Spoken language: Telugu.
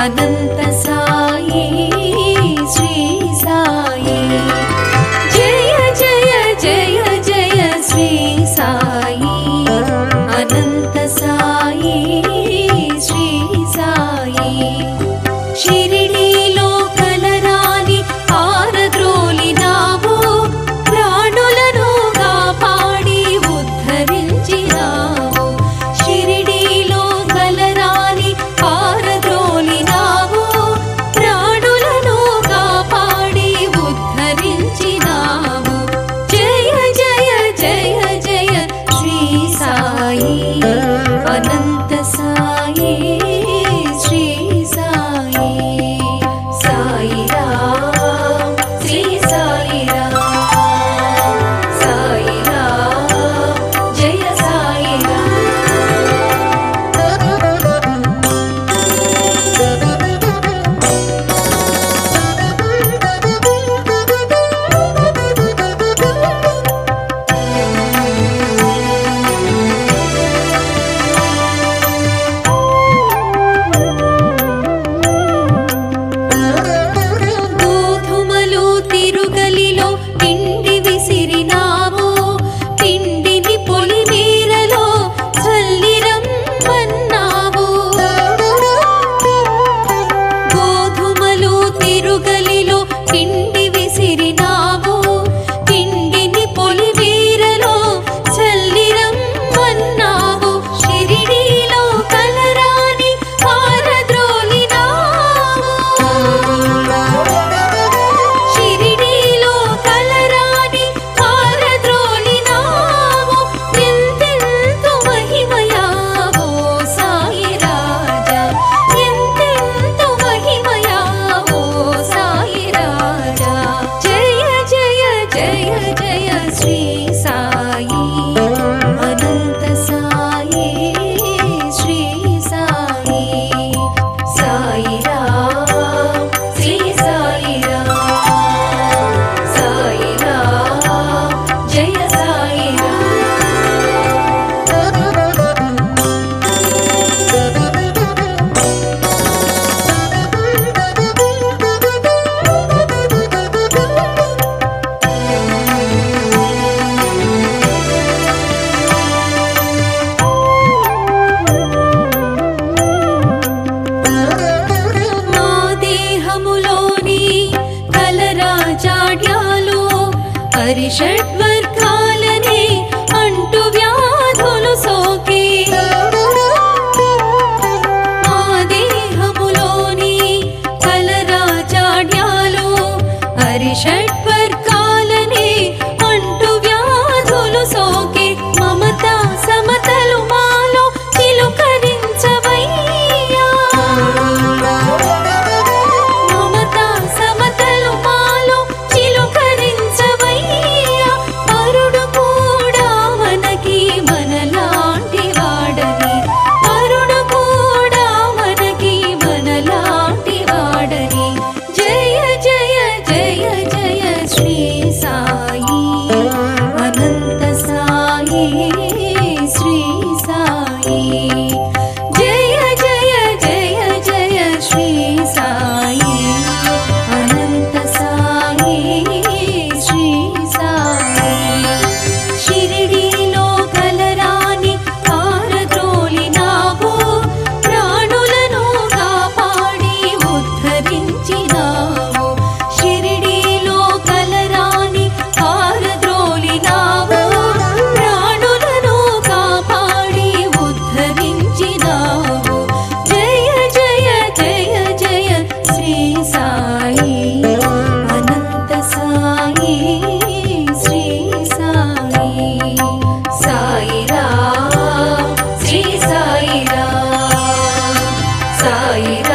అనంత సాయి శ్రీ సాయి జయ జయ జయ జయ శ్రీ సాయి అనంత సాయి శ్రీ సాయి షిరిడీలో కలరాని పారద్రోలినావు ప్రాణులను కాపాడి ఉద్ధరించినావు షిరిడీలో కలరాని పారద్రోలినావు ప్రాణులను కాపాడి ఉద్ధరించినావు జయ జయ జయ జయ శ్రీ సాయి అనంత సాయి శ్రీ సాయి సాయి రామ్ శ్రీ సాయి రామ్ సాయి రామ్ జయ సాయి గోధుమలు తిరుగలిలో పిండి విసిరినావు పిండిని పొలిమేరలో చల్లిరమ్మన్నావు గోధుమలు తిరుగలిలో పిండి విసిరినావు పిండిని పొలిమేరలో చల్లిరమ్మన్నావు షిరిడీలో కలరాని పారద్రోలినావు షిరిడీలో కలరాని పారద్రోలినావు ఎంతెంతో మహిమయావో సాయి రాజా ఎంతెంతో మహిమయావో సాయి రాజా జయ జయ జయ జయ శ్రీ సాయి అనంత సాయి శ్రీ సాయి సాయి రామ్ శ్రీ సాయి రామ్ సాయి రామ్ జయ సాయి మా దేహములోని కలరాజాడ్యాలు హరిషడ్వర్గాలనే అంటు వ్యాధులు సోకే మా దేహములోని కలరాజాడ్యాలు హరిషడ్వర్గాలనే అంటు వ్యాధులు సోకే మమతా సమతలు మాలో చిలుకరించవయ్యా మమతా సమతలు మాలో చిలుకరించవయ్యా పరుడు కూడా మనకి మనలాంటి వాడని పరుడు కూడా మనకి మనలాంటి వాడని జయ జయ జయ జయ శ్రీ సాయి అనంత సాయి శ్రీ సాయి జయ జయ జయ జయ శ్రీ సాయి అనంత సాయి శ్రీ సాయి షిరిడీలో కలరాని పారద్రోలినావు ప్రాణులను కాపాడి ఉద్ధరించినావు షిరిడీలో కలరాని పారద్రోలినావు ప్రాణులను కాపాడి ఉద్ధరించినావు జయ జయ జయ జయ శ్రీ సాయి అనంత సాయి శ్రీ సాయి సాయి రామ్ శ్రీ సాయి రామ్ సాయి